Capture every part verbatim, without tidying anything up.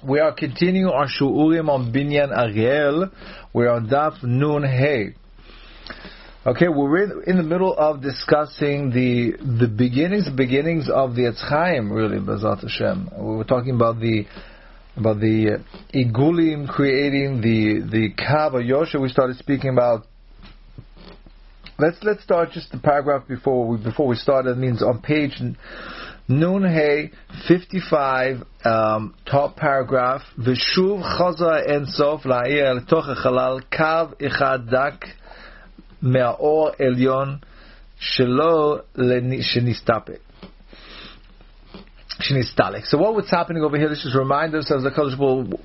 We are continuing our Shu'urim on Binyan Ariel. We're on Daf Nun Hey. Okay, we're in, in the middle of discussing the the beginnings, beginnings of the Etz Chaim, really, B'ezrat Hashem. We were talking about the about the uh, Igulim creating the the Kav Yosha. We started speaking about. Let's let's start just the paragraph before we before we start. It means on page Nun Hey fifty-five, um, top paragraph. V'shuv chaza en sof la'ir al toch halal kav echad dak me'or elyon shelo shenistapek. Shenistalek. So what was happening over here? Let's just remind ourselves that Kodesh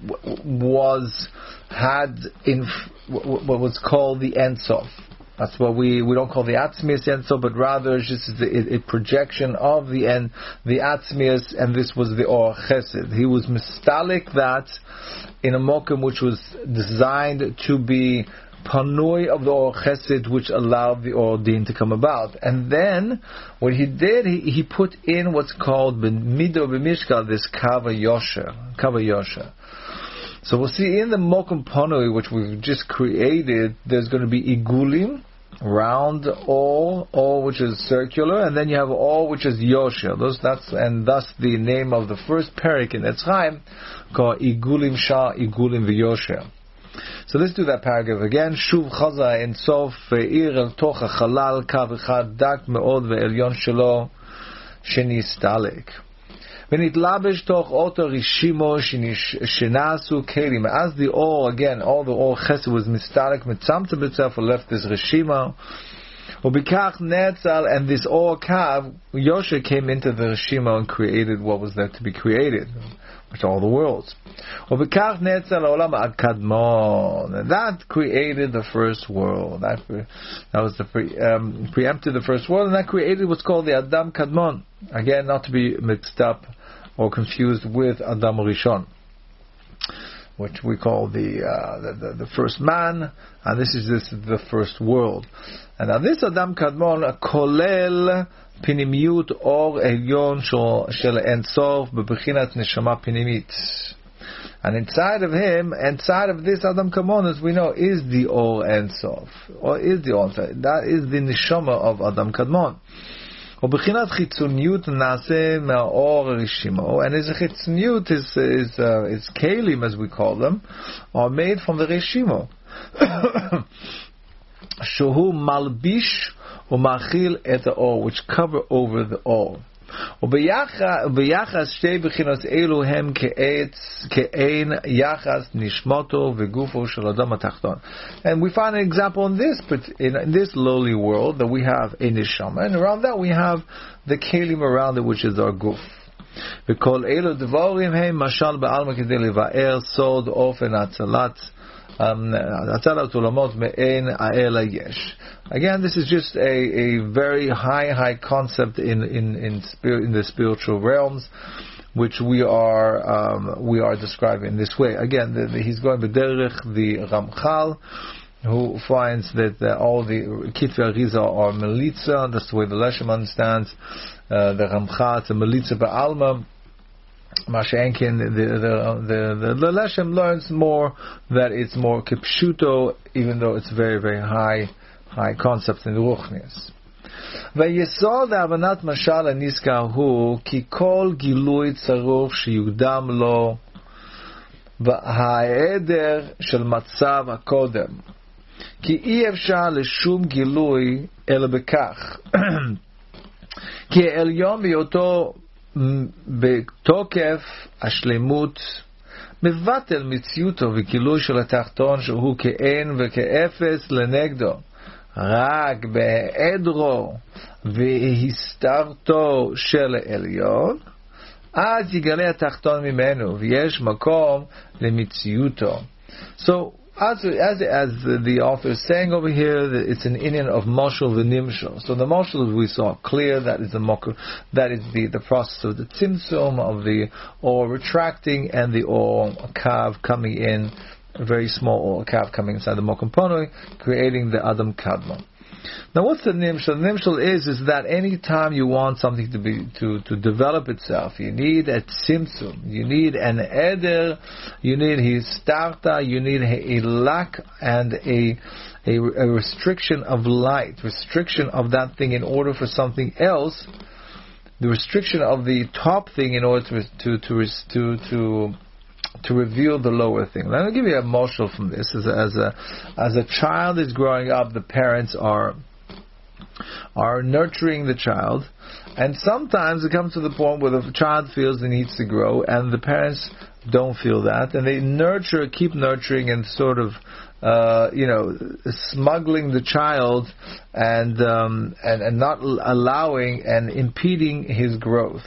was had in what was called the Ein Sof. That's what we, we don't call the Atzmius Ein Sof, but rather it's just a, a projection of the end, the Atzmius, and this was the Or Chesed. He was mistalik that in a mokum which was designed to be panui of the Or Chesed, which allowed the Or Din to come about. And then what he did, he, he put in what's called Mido B'mishkal, this Kava Yosha, Kava Yosha. So we'll see in the Mokum Panui, which we've just created, there's going to be Igulim, round all, all which is circular, and then you have all which is Yosha. Those, that's, and thus the name of the first parak in Etz Chaim, called Igulim Shah, Igulim V'Yosha. So let's do that paragraph again. Shuv chaza en sof ve'ir el toch hachalal kav echad dak me'od ve'elyon shelo shenistalek. V'nitlabesh toch oto rishimo shenasu kelim. As the all, again, all the all chesed was mistalek, mitzamta b'tzef, left this rishima. Ubikach netzal, and this all kav, Yosha came into the rishima and created what was there to be created, which are all the worlds. Ubikach netzal olam akadmon, and that created the first world. That, that was the pre, um, preempted the first world, and that created what's called the Adam Kadmon. Again, not to be mixed up or confused with Adam Rishon, which we call the, uh, the, the the first man, and this is this is the first world. And now this Adam Kadmon kolel pinimiyut or elyon shel Ein Sof bebechinat neshama pinimit. And inside of him, inside of this Adam Kadmon, as we know, is the Or Ein Sof, or is the Or Ein Sof. That is the neshama of Adam Kadmon. ובחינת חיצוניות נעשה מהאור רשימו, and his חיצוניות is is uh, is kelim, as we call them, are made from the rishimo. שהוא מלביש ומאכיל את האור, which cover over the or. וביחס שתי בחינות אלו הם כאין יחס נשמתו וגופו של אדם התחתון. And we find an example in this, but in, in this lowly world, that we have a neshama, and around that we have the kelim around it, which is our guf. וכל אלו דבורים הם משל בעלמא כדי לבאר סוד אופן הצלת הצלת עולמות מאין האל היש. Again, this is just a, a very high, high concept in in in, spirit, in the spiritual realms, which we are um, we are describing in this way. Again, the, the, he's going b'derech the Ramchal, who finds that the, all the Kitvei Arizah are melitza. That's the way the Leshem understands uh, the Ramchal. It's a melitza ba'alma. Mashenkin, the the the the Leshem learns more that it's more kipshuto, even though it's very very high. High concepts in the Ruchnis. ויסוד להבנת משל הנזכר הוא כי כל גילוי צרוך שיוקדם לו וההיעדר של מצב הקודם. כי אי אפשר לשום גילוי אלא בכך. כי העליון בהיותו בתוקף השלמות מבטל מציאותו וגילוי של התחתון שהוא כאין וכאפס לנגדו. רק בהיעדרו והסתרתו של העליון, אז יגלה התחתון ממנו, ויש מקום למציאותו. So, as, as, as the author is saying over here, that it's an inyan of moshel v'nimshel. So the moshel, we saw clear, that is the mokul, that is the, the process of the tzimtzum, of the or retracting, and the or kav coming in, a very small or kav coming inside the mokum ponoi, creating the Adam Kadmon. Now, what's the nimshal? The nimshal is is that any time you want something to be to, to develop itself, you need a tzimtzum, you need an eder, you need histarta, you need a, a lack and a, a a restriction of light, restriction of that thing in order for something else, the restriction of the top thing in order to to to to, to to reveal the lower thing. Let me give you a moshel from this. As a, as a as a child is growing up, the parents are are nurturing the child, and sometimes it comes to the point where the child feels he needs to grow, and the parents don't feel that, and they nurture, keep nurturing, and sort of, uh, you know, smuggling the child, and um, and and not allowing and impeding his growth.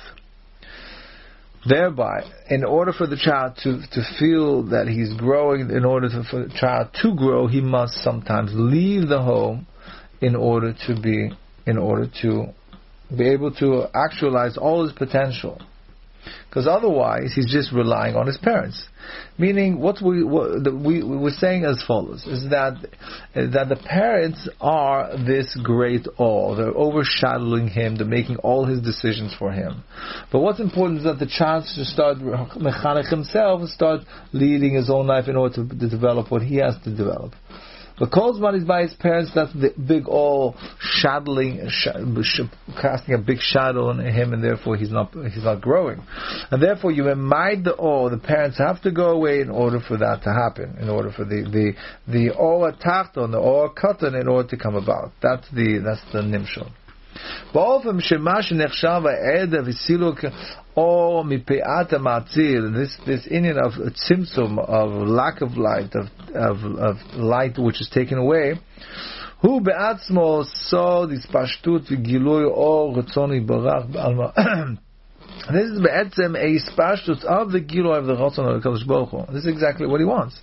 Thereby, in order for the child to, to feel that he's growing, in order to, for the child to grow, he must sometimes leave the home in order to be, in order to be able to actualize all his potential. Because otherwise, he's just relying on his parents. Meaning, what we what the, we, we were saying as follows is that that the parents are this great all. They're overshadowing him. They're making all his decisions for him. But what's important is that the child should start mechanech himself and start leading his own life in order to, to develop what he has to develop. But Kolzman is by his parents, that's the big all shadowing, sh- sh- casting a big shadow on him, and therefore he's not he's not growing. And therefore you remind the all, the parents have to go away in order for that to happen, in order for the the the or tachton, the or katan, in order to come about. That's the that's the nimshal. באופן שמה שנחשב העדר וסילוק or mipeat matzil, this this Indian of tzimtzum, of lack of light, of of of light which is taken away, hu beatzmo sod ispashtut v'gilui or ratzon yibarach b'alma. This is be'etzem a ispashtut of the gilui of the ratzon of the Kadosh Baruch Hu. This is exactly what he wants.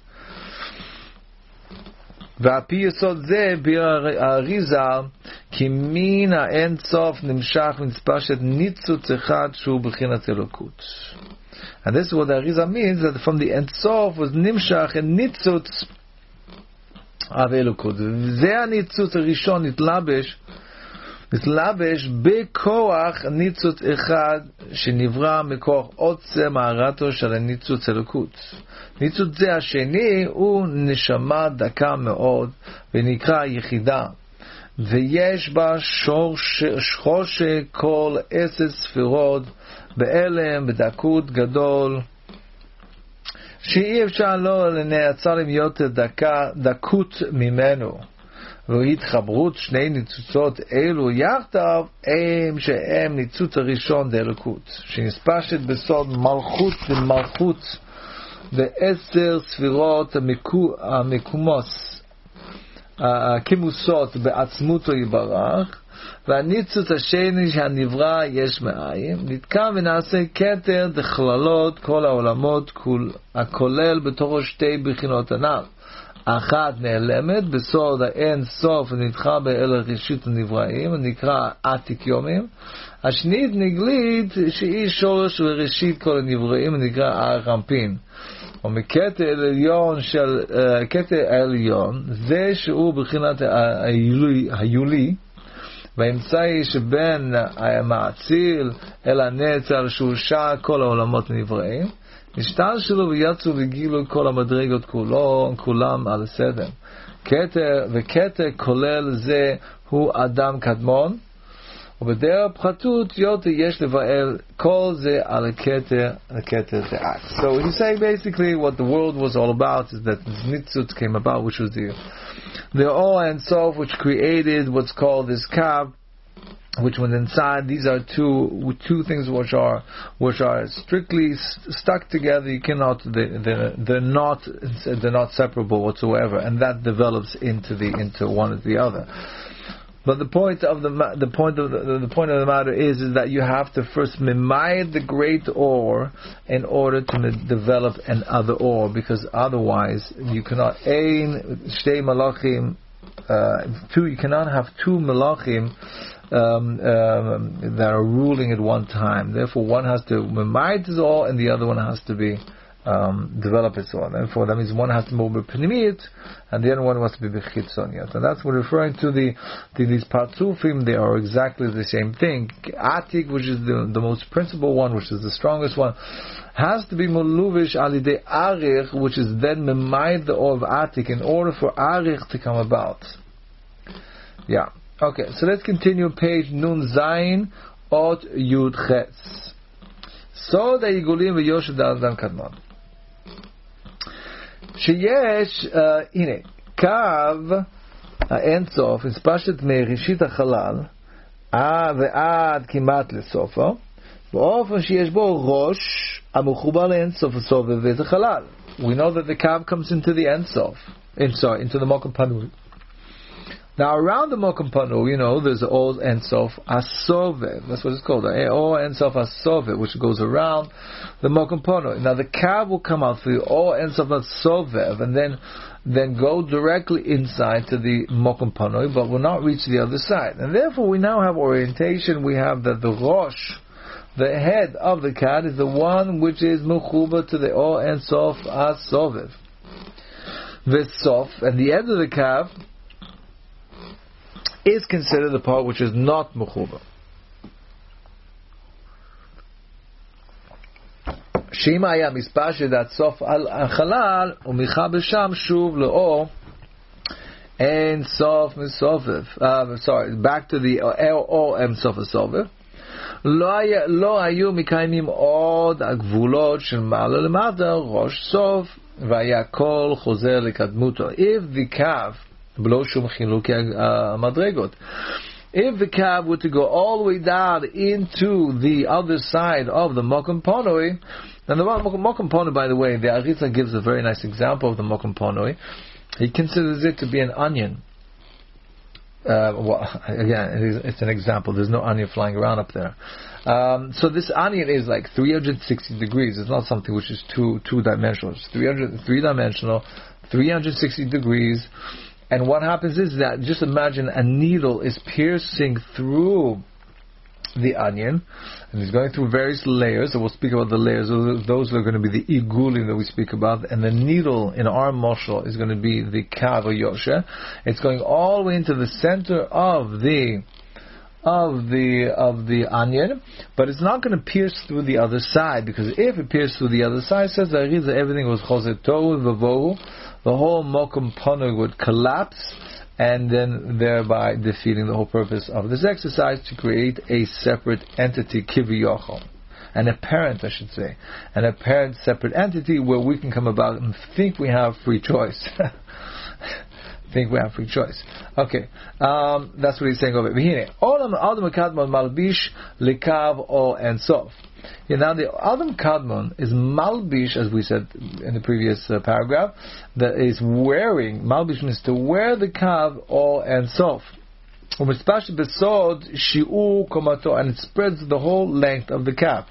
ועל-פי יסוד זה, האריזה, כי מן האין סוף נמשך ונצפשת ניצוץ אחד שהוא בחינת אלוקות. And this is what the Arizah means, that from the Ein Sof was nimshach and nitzutz of אלוקות. זה הניצוץ הראשון נתלבש, נתלבש בכוח ניצוץ אחד שנברא מכוח עוצם הערתו של הניצוץ אלוקות. ניצוץ זה השני הוא נשמה דקה מאוד ונקרא יחידה, ויש בה שורשי כל עשר ספירות באלם בדקות גדול, שאי אפשר לא לנעצר עם יותר דקה, דקות ממנו. והתחברות שני ניצוצות אלו יחדיו הם שהם ניצוץ הראשון דאלוקות, שנספשת בסוד מלכות ומלכות בעשר ספירות המקומוס, הכמוסות בעצמותו יברך, והניצוץ השני שהנברא יש מאין, נתקע ונעשה כתר דכללות כל העולמות הכולל בתורו שתי בחינות הנ"ל. אחת נעלמת בסוד האין סוף ונדחה באל ראשית הנבראים, נקרא עתיק יומים. השנית נגלית שהיא שורש וראשית כל הנבראים, נקרא הר אנפין. ומקטע העליון של קטע העליון זה שהוא בחינת היולי, היולי והאמצעי שבין המעציל אל הנצר שהוא שעה כל העולמות הנבראים, נשתל שלו ויצאו וגילו כל המדרגות כולו, כולם על הסדר. כתר וכתר כולל זה הוא אדם קדמון, ובדרך פחתות יותר יש לבעל כל זה על הכתר, הכתר דאק. So he's saying basically what the world was all about is that this nitzutz came about, which was the the all and sof, which created what's called this kav, which when inside, these are two two things which are which are strictly st- stuck together. You cannot they, they're, they're not they're not separable whatsoever, and that develops into the into one or the other. But the point of the the point of the, the point of the matter is is that you have to first mimayed the great ore in order to develop an other ore, because otherwise you cannot ein shtei malachim uh, two you cannot have two malachim Um, um, that are ruling at one time. Therefore, one has to mimayed is all, and the other one has to be um, develop and so on. And for that means one has to be b'pnimiyut, and the other one has to be b'chitzoniyut. And that's what we're referring to the to these partsufim. They are exactly the same thing. Atik, which is the, the most principal one, which is the strongest one, has to be muluvish alidei arich, which is then memayed the or of atik in order for arich to come about. Yeah. Okay. So let's continue. Page Nun Zayin Ot Yud Ches. So the Igulim v'Yoshev Adam Kadmon. שיש, הנה, קו האינסוף, מספשת מראשית החלל, ועד כמעט לסופו, באופן שיש בו ראש המחובר לאינסוף הסובב את החלל. We know that the kav comes into the Ensof, in, sorry, into the Mokum Panui. Now around the Mokum Panui, you know, there's the old Ensof Asovev, that's what it's called, the old Ensof Asovev, which goes around the Mokum Panui. Now the kav will come out through the old Ensof Asovev, and then then go directly inside to the Mokum Panui, but will not reach the other side. And therefore we now have orientation, we have that the Rosh, the head of the cat, is the one which is mechuba to the O and Sof Asovev. The Sof, and the end of the kav, is considered the part which is not mechuba. Shema haya mispasheh that Sof al Chalal umicha b'sham shuv le'o and Sof misovev. Uh, sorry, back to the O and Sof asovev. לא היו מקיימים עוד הגבולות של מעלה למטה, ראש סוף, והיה כל חוזר לקדמותו. If the calf, בלא שום חילוקי המדרגות, if the calf were to go all the way down into the other side of the Mokum Panui, and the Mokum Panui, by the way, the Arizal gives a very nice example of the Mokum Panui. He considers it to be an onion. Uh, well, again, it is, it's an example. There's no onion flying around up there. Um, so this onion is like three hundred sixty degrees. It's not something which is two two dimensional. It's three hundred three dimensional, three hundred sixty degrees. And what happens is that, just imagine a needle is piercing through the onion, and it's going through various layers. So we'll speak about the layers. Those are going to be the igulim that we speak about, and the needle in our moshel is going to be the kav or yoshe. It's going all the way into the center of the of the of the onion, but it's not going to pierce through the other side, because if it pierced through the other side, says that everything was choset tohu v'vohu, the whole Mokum Panui would collapse, and then thereby defeating the whole purpose of this exercise, to create a separate entity, kiviyochel, an apparent, I should say, an apparent separate entity where we can come about and think we have free choice. think we have free choice. Okay, um, that's what he's saying over here. Olam Adam Kadmon Malbish Likav O and Sof. Yeah, now the Adam Kadmon is Malbish, as we said in the previous uh, paragraph, that is wearing. Malbish means to wear the Kav O and Sof. Umispash Besod Shi'u Komato, and it spreads the whole length of the Kav.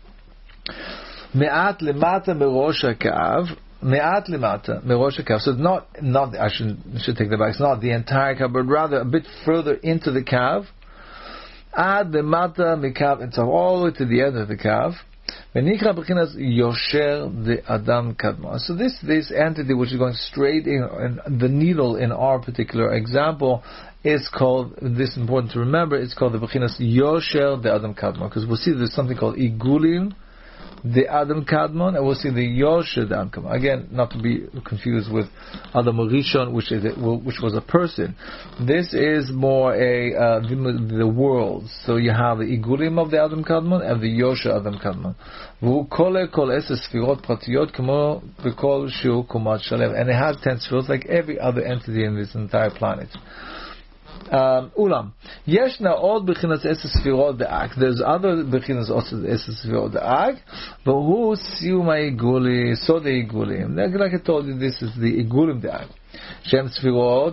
Me'at Lemata Merosh HaKav. Me'at limata, merosh hakav. So it's not, not, I should, should take that back. It's not the entire kav, but rather a bit further into the kav. Ad limata mikav, and so all the way to the end of the kav. Venikra b'chinas yosher the adam kadma. So this, this entity which is going straight in, in, the needle in our particular example, is called, this is important to remember, it's called the b'chinas yosher the adam kadma. Because we'll see there's something called igulim, the Adam Kadmon, and we'll see the Yoshe the Adam Kadmon. Again, not to be confused with Adam Rishon, which is a, which was a person. This is more a uh, the, the world. So you have the Igulim of the Adam Kadmon and the Yoshe Adam Kadmon. And it has ten sefirot like every other entity in this entire planet. Um, Ulam. Yeshna od bechinas esses sefirot de'ak. There's other bechinas esses sefirot de'ak, but who siumai iguli, so the igulim. Like I told you, this is the igulim de'ak. Shem sefirot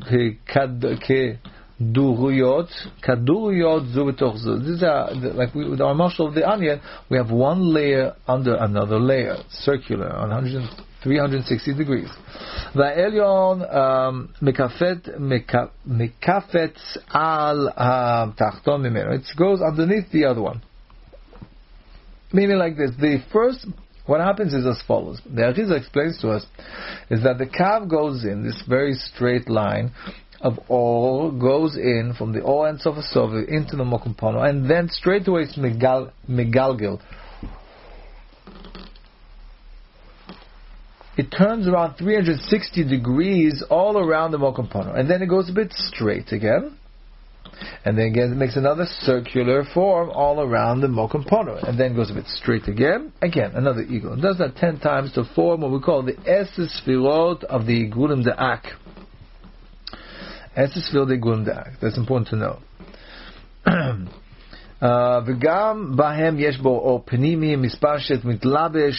keduruyot, kaduruyot zu b'toch zu. These are, like we, with our marshal of the onion, we have one layer under another layer, circular, on three hundred sixty degrees. Va'elyon mekafet mekafet al tachton mimeno. It goes underneath the other one. Meaning like this: the first what happens is as follows. The Arizal explains to us is that the kav goes in this very straight line of all, goes in from the all ends of a soviet into the mokum pono, and then straight away it's megal, megalgil. It turns around three hundred sixty degrees all around the mokum pono, and then it goes a bit straight again, and then again it makes another circular form all around the mokum pono, and then goes a bit straight again, again another eagle. It does that ten times to form what we call the Esses Sfirot of the Igulim Da'ak. Esses Sfirot the Igulim Da'ak. That's important to know. V'gam bahem yesh bo or penimi mispashet mitlabesh.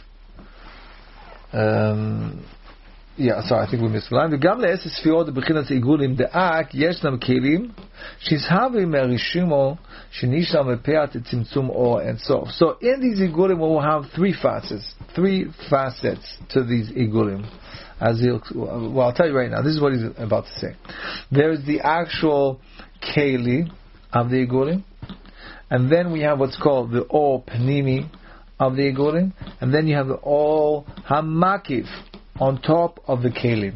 Um, yeah, sorry, I think we missed the line. וגם לעשר ספירות בבחינת עיגולים דאק ישנם כלים שיזהבים מהרישומו שנשאר מפאת צמצום אור אין סוף. So in these עיגולים we will have three facets, three facets to these עיגולים. As he'll, well, I'll tell you right now. This is what he's about to say. There is the actual keli of the עיגולים, and then we have what's called the or panimi of the igulim, and then you have the all hamakif on top of the kelim.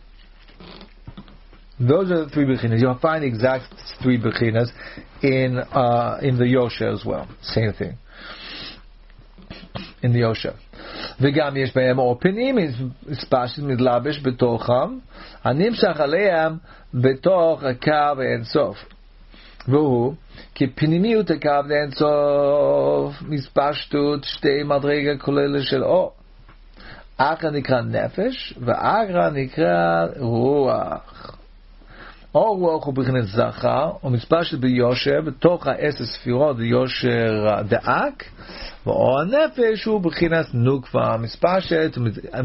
Those are the three bechinas. You'll find the exact three bechinas in uh, in the Yosha as well. Same thing in the Yosha. וגם יש בהם אופנים, ספשת מתלבש בתוכם, הנמשך עליהם בתוך הקו האינסוף. והוא כי פנימיות הקו לאינסוף מספשטות שתי מדרגה כוללת של אור. אגרא נקרא נפש ואגרא נקרא רוח. אור רוח הוא בחינת זכר ומספשט ביושר בתוך העשר ספירות ביושר דאק, ואור הנפש הוא בחינת נוקבה מספשט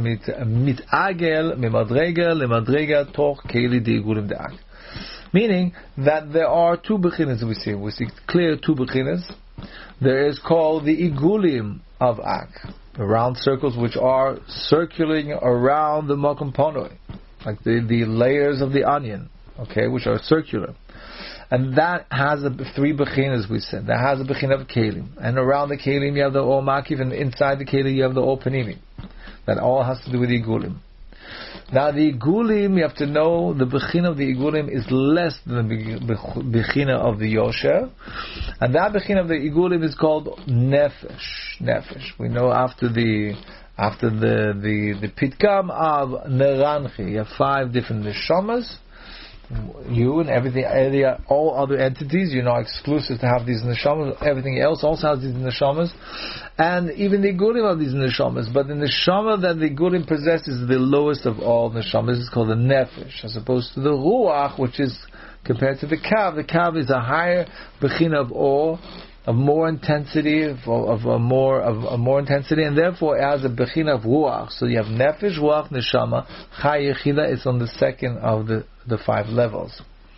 מתעגל ממדרגה למדרגה תוך כלי דעיגולים דאק. Meaning that there are two bechinas we see. We see clear two bechinas. There is called the igulim of Ak, the round circles which are circling around the mokum ponoi, like the, the layers of the onion, okay, which are circular. And that has a, three bechinas, we said. That has a bechin of kelim. And around the kelim you have the ol makif, and inside the kelim you have the ol panimi. That all has to do with the igulim. Now the igulim, you have to know, the bechina of the igulim is less than the bechina of the yosher, and that bechina of the igulim is called nefesh. Nefesh. We know after the after the the the pitkam of neranchi, you have five different neshamas. You and everything, all other entities, you're not exclusive to have these neshamas. Everything else also has these neshamas, and even the igulim have these neshamas. But the neshama that the igulim possess is the lowest of all neshamas. It's called the nefesh, as opposed to the ruach, which is compared to the kav. The kav is a higher bechina of all, of more intensity, of, of a more of a more intensity, and therefore it has a bechina of ruach. So you have nefesh, ruach, neshama. Chai yechida is on the second of the the five levels.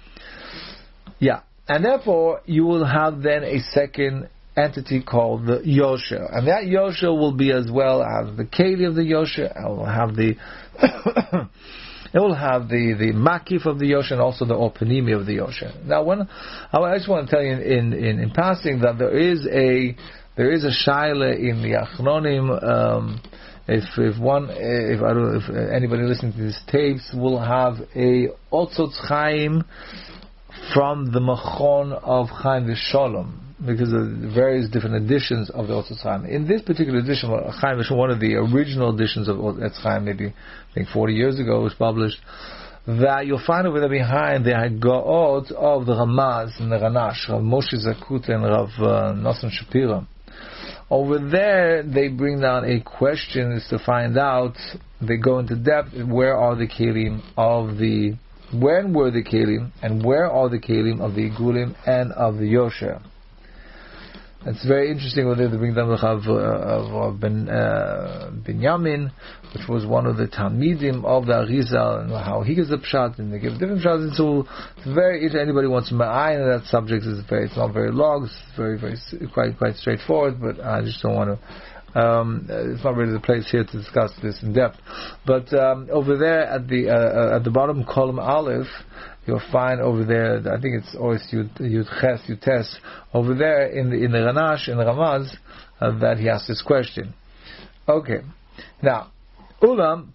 Yeah, and therefore you will have then a second entity called the yosher, and that yosher will be as well as the keli of the yosher. It will have the it will have the the makif of the yosher and also the opanimi of the yosher. Now, when I just want to tell you in in, in passing that there is a there is a shaila in the achronim. Um, If if one if I don't if anybody listening to these tapes will have a Otzotz Chaim from the Machon of Chaim V'Sholom, because of the various different editions of the Otzotz Chaim. In this particular edition, Chaim V'Sholom, one of the original editions of Otzotz Chaim, maybe I think forty years ago, was published. That you'll find over there behind the Hagaot of the Ramaz and the Ranash, Rav Moshe Zakut and Rav uh, Nosson Shapira. Over there, they bring down a question is to find out, they go into depth, where are the kelim of the, when were the kelim, and where are the kelim of the igulim and of the yosher. It's very interesting whether they bring down the Chav of Ben uh, Binyamin, which was one of the Talmidim of the Arizal, and how he gives a pshat, and they give different pshats. And so, it's very. If anybody wants to ma'ayin on that subject, it's very. It's not very long. It's very, very quite, quite straightforward. But I just don't want to. Um, it's not really the place here to discuss this in depth. But um, over there at the uh, at the bottom column Aleph, you'll find over there, I think it's always Yud Yud Ches Yud Tes, over there in the in the Ranash in the Ramaz, uh, that he asked this question. Okay. Now, Ulam,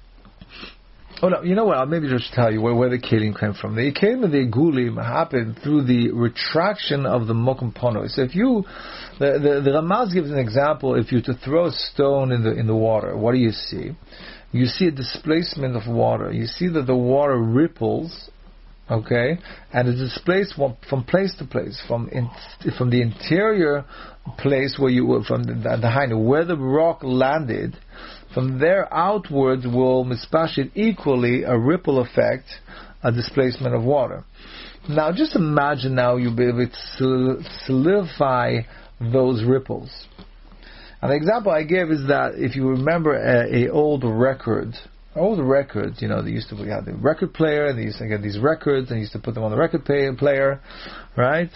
oh no, you know what, I'll maybe just tell you where, where the kelim came from. The kelim of the igulim happened through the retraction of the mokum pono. So if you, the, the, the Ramaz gives an example, if you were to throw a stone in the, in the water, what do you see? You see a displacement of water. You see that the water ripples, okay, and it displaces from place to place, from in, from the interior place where you were, from the, the hind, where the rock landed, from there outwards will mispashit equally a ripple effect, a displacement of water. Now, just imagine now you'll be able to solidify those ripples. And the example I gave is that if you remember a, a old record, old records, you know, they used to we had the record player, and they used to get these records, and they used to put them on the record play, player, right?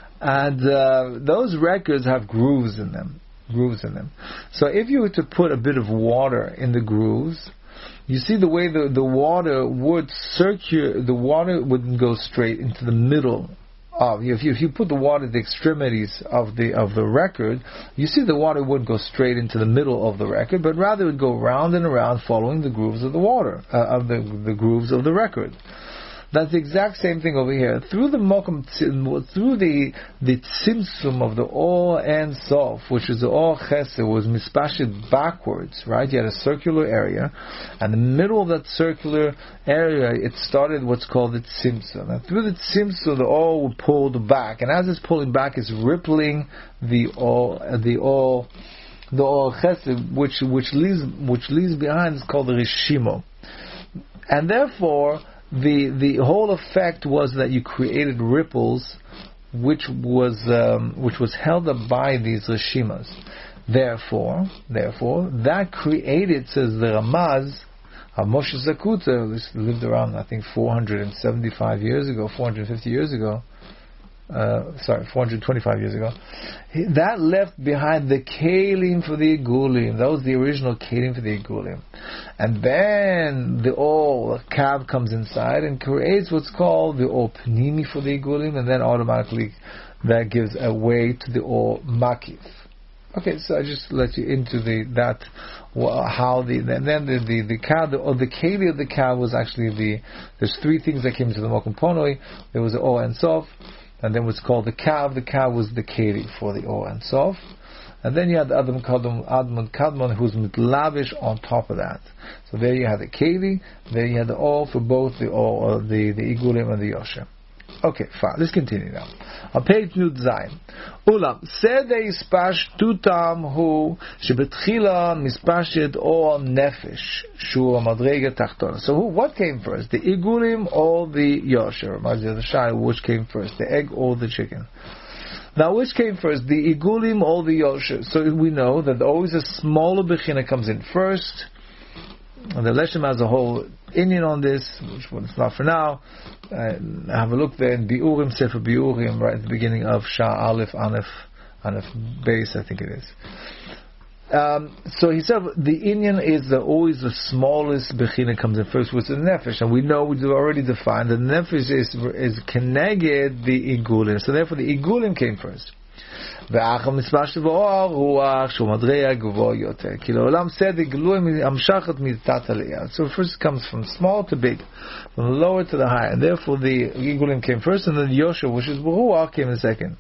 And uh, those records have grooves in them, grooves in them. So if you were to put a bit of water in the grooves, you see the way the, the water would circulate, the water wouldn't go straight into the middle. Of, if you if you put the water at the extremities of the of the record, you see the water wouldn't go straight into the middle of the record, but rather it would go round and around, following the grooves of the water, uh, of the the grooves of the record. That's the exact same thing over here. Through the mokum, through the the tzimtzum of the or and sof, which is the or chesed, was mispashit backwards, right? You had a circular area, and in the middle of that circular area, it started what's called the tzimtzum. And through the tzimtzum, the or pulled back, and as it's pulling back, it's rippling the or the or the or chesed, which which leaves which leaves behind is called the rishimo, and therefore. The the whole effect was that you created ripples, which was um, which was held up by these reshimas. Therefore, therefore, that created, says the Ramaz, Moshe Zakuta, who lived around I think four hundred seventy-five years ago, four hundred fifty years ago. Uh, sorry, four hundred twenty-five years ago. He, that left behind the kelim for the igulim. That was the original kelim for the igulim. And then the ol kav comes inside and creates what's called the ol pnimi for the igulim, and then automatically that gives a way to the ol makif. Okay, so I just let you into the that well, how the and then the the the kav the, or the keli of the kav was actually the there's three things that came into the mokum ponoi. There was the ol and sof. And then what's called the kav. The kav was the keli for the or and sof. And then you had the Adam Kadmon, Admon Kadmon, who's mitlavish on top of that. So there you had the keli, there you had the or for both the or, or the, the igulim and the yosher. Okay, fine. Let's continue now. On page Nut Zayin. Ulam, Sedei Spash Tutam Hu Shebetchila Mispashet or Nefesh Shua Madrega Tachtona. So who, what came first? The igulim or the yosher? The shai, which came first? The egg or the chicken? Now, which came first? The igulim or the yosher? So we know that always a smaller bechina comes in first. And the Leshem has a whole Indian on this, which it's not for now. Uh, have a look there in Biurim, Sefer Biurim, right at the beginning of Shah Aleph, Anef, Anef base, I think it is. Um, so he said the Indian is the, always the smallest bechina comes in first, which is the nefesh, and we know we already defined that the nefesh is is keneged the igulim. So therefore, the igulim came first. So first it comes from small to big, from lower to the higher, and therefore the igulim came first, and then the yosher, which is ruach, came in second.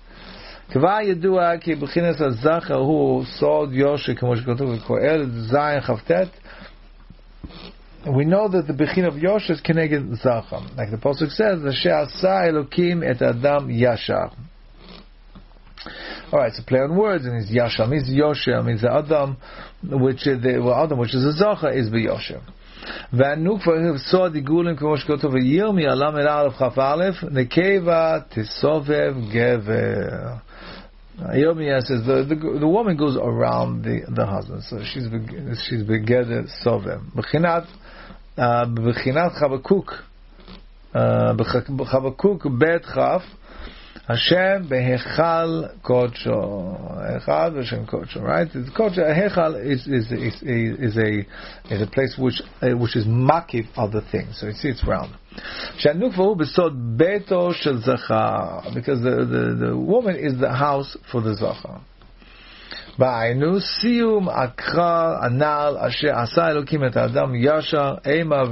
We know that the bechin of yosher is keneged zacham, like the pasuk says, the she'asa elokim et adam yashar. Alright, so play on words, and it's Yashar means Yosher, means the Adam, which is the well, Adam, which is the Zacha, is the Yosher. V'anukva saw the Gulim k'mosh kotov v'yirmi alam el alef chaf alef nekeva tisovev gever. Yirmiyah says the, the the woman goes around the the husband, so she's she's begeder sovev. B'chinat b'chinat Chabakuk b'Chabakuk bet chaf. Hashem behechal kodsho, hechal v'shem kodsho. Right? Kodsho, hechal is is is is a is a place which uh, which is makif of the thing. So you see, it's round. Shanukvahu besod beto shel zachar, because the, the the woman is the house for the zachar. Ba'ainu siyum akral anal asher asa Elokim et Adam yashar ema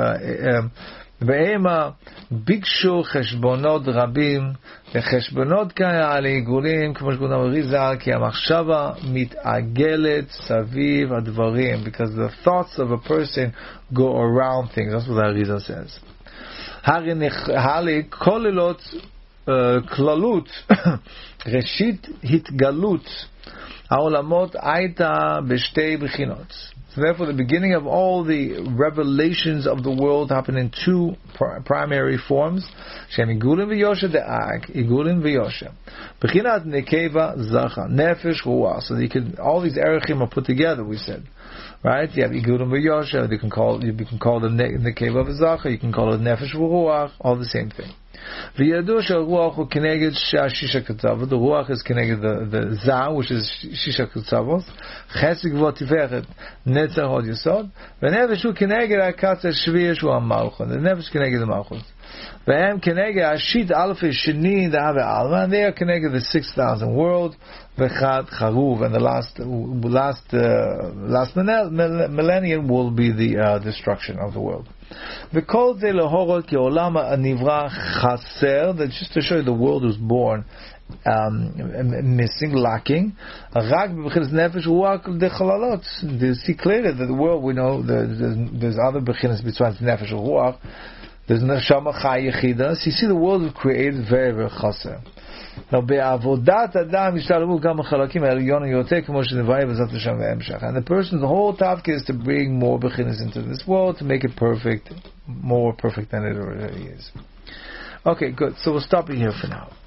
ve'ema bikshu cheshbonot rabim וחשבונות כאלה עיגולים כמו שכותב אריז"ל כי המחשבה מתעגלת סביב הדברים because the thoughts of a person go around things. That's what the Arizal says. הרי כוללות כללות ראשית התגלות העולמות הייתה בשתי בחינות. So therefore the beginning of all the revelations of the world happen in two pr- primary forms. Shem Igulim v'Yosha de'ag, Igulim v'Yosha. Bechinat nekeva zacha, nefesh ruach. So you can, all these erechim are put together, we said. Right? You have Igulim v'Yosha, you can call, you can call them nekeva v'zacha, you can call it nefesh ruach, all the same thing. V'yadu sh'ruach hu keneged shisha ketzavot. The ruach is keneged the, the za, which is shisha ketzavot. Chesed gvot tiferet netzach hod yesod. V'nefesh hu keneged ha'katzer shviya shu ha'malchut. The nefesh keneged the malchut. V'hem keneged ha'shit alfi sheni da'ave alma. And they are keneged the six thousand world. V'chad charuv. And the last last uh, last millennium will be the uh, destruction of the world. וכל זה להורות כי העולם הנברא חסר, that just to show you the world was born um, missing, lacking, רק בבחינת נפש רוח דחללות. You see clearly that the world, we know there's, there's other בחינות besides נפש רוח. There's neshama chai yechida. So you see the world was created very very חסר. Now, בעבודת אדם ישתלבו גם החלקים העליון יותר כמו שנבראי בעזרת השם והמשך. And the person's whole task is to bring more beginners into this world, to make it perfect, more perfect than it already is. Okay, good. So we'll stop it here for now.